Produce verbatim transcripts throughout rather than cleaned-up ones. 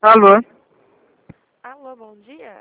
Alô? Alô, bom dia.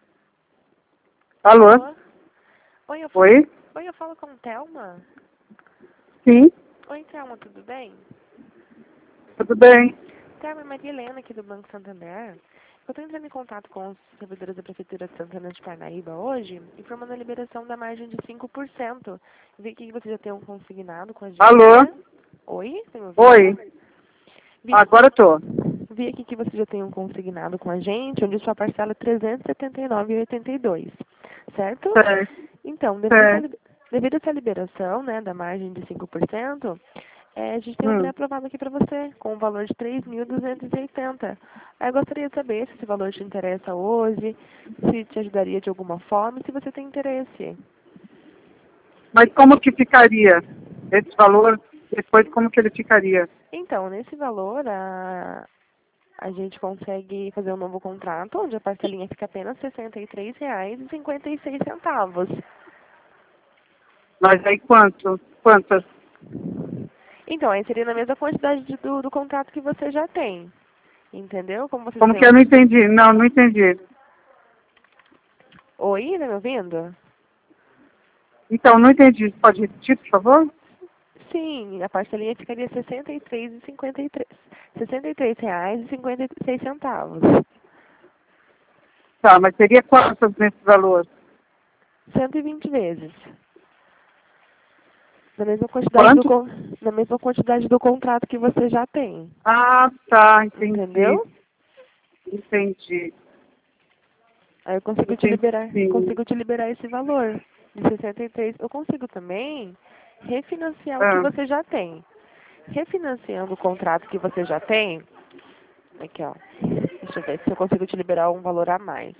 Alô? Alô? Oi, eu falo, Oi? Oi, eu falo com Thelma. Sim, Oi, Thelma, tudo bem? tudo bem? Thelma, é Maria Helena aqui do Banco Santander. Eu estou entrando em contato com os servidores da Prefeitura de Santana de Parnaíba hoje, informando a liberação da margem de cinco por cento. Vi que você já tem um consignado com a gente, Alô? né? Oi, tá me ouvindo? Oi? Vi, Agora eu tô. vi aqui que você já tem um consignado com a gente, onde sua parcela é trezentos e setenta e nove reais e oitenta e dois centavos, certo? Certo, Então, devido a essa, certo. li- devido a essa liberação, né, da margem de cinco por cento, é, a gente tem um Hum. pré-aprovado aqui para você, com um valor de três mil duzentos e oitenta. Aí eu gostaria de saber se esse valor te interessa hoje, se te ajudaria de alguma forma, e se você tem interesse. Mas como que ficaria esse valor? Depois como que ele ficaria? Então, nesse valor, a, a gente consegue fazer um novo contrato, onde a parcelinha fica apenas sessenta e três reais e cinquenta e seis centavos. Mas aí quanto? Quantas? Então, aí seria na mesma quantidade de- do, do contrato que você já tem. Entendeu? Como você já Como tem que um... eu não entendi? Não, não entendi. Oi, tá me ouvindo? Então, não entendi. Pode repetir, por favor? Sim, a parcelinha ficaria sessenta e três reais e cinquenta e três sessenta e três reais e cinquenta e seis centavos. Tá, mas seria quantas nesse valor? cento e vinte vezes. Na mesma quantidade do Quanto? con- na mesma quantidade do contrato que você já tem. Ah, tá, entendi. Entendeu? Entendi. Aí eu consigo te Entendi, liberar, sim. consigo te liberar esse valor de sessenta e três. Eu consigo também refinanciar o que Ah, você já tem. Refinanciando o contrato que você já tem, aqui ó, deixa eu ver se eu consigo te liberar um valor a mais.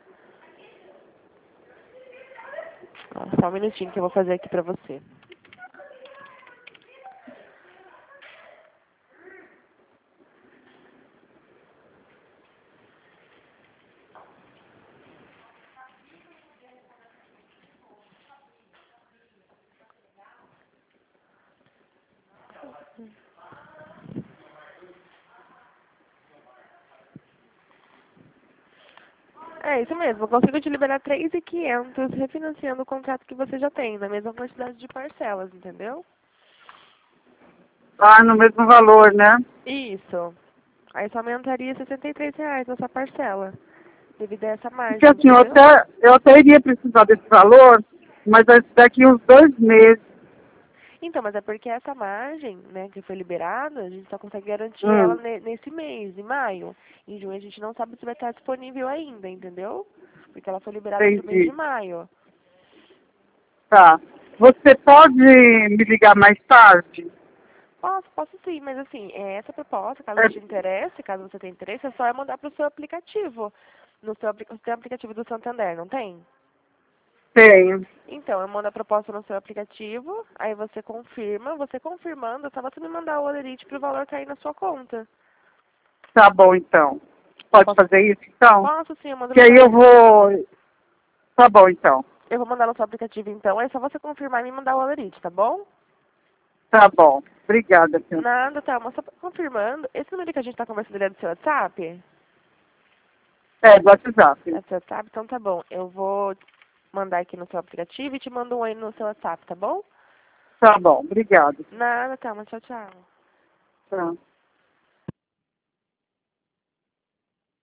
Ó, só um minutinho que eu vou fazer aqui pra você. É isso mesmo, eu consigo te liberar três mil e quinhentos refinanciando o contrato que você já tem, na mesma quantidade de parcelas, entendeu? ah, no mesmo valor, né? Isso. Aí só aumentaria sessenta e três reais nessa parcela, devido a essa Porque margem, assim, eu entendeu? até, eu até iria precisar desse valor, mas daqui uns dois meses. Então, mas é porque essa margem, né, que foi liberada, a gente só consegue garantir ela Hum, ne- nesse mês, em maio. Em junho a gente não sabe se vai estar disponível ainda, entendeu? Porque ela foi liberada para o mês de entendi. maio. Tá. Você pode me ligar mais tarde? Posso, posso sim, mas assim, é essa proposta, caso É, te interesse, caso você tenha interesse, é só é mandar para o seu aplicativo. No seu apli- você tem o aplicativo do Santander, não tem? tenho. Então, eu mando a proposta no seu aplicativo, aí você confirma, você confirmando, só você me mandar o Olerite para o valor cair na sua conta. Tá bom, então. Pode Posso, fazer isso, então? posso sim, eu mando Que no aí seu, eu vou... Tá bom, então. eu vou mandar no seu aplicativo então, aí é só você confirmar e me mandar o Olerite, tá bom? Tá bom. Obrigada, senhor. Nada, tá, mas só confirmando, esse número que a gente tá conversando ele é do seu WhatsApp? É, do WhatsApp. É do seu WhatsApp? Então tá bom, eu vou mandar aqui no seu aplicativo e te mando um oi no seu WhatsApp, tá bom? Tá bom, obrigada. Nada, tá, mas tchau, tchau. Tá.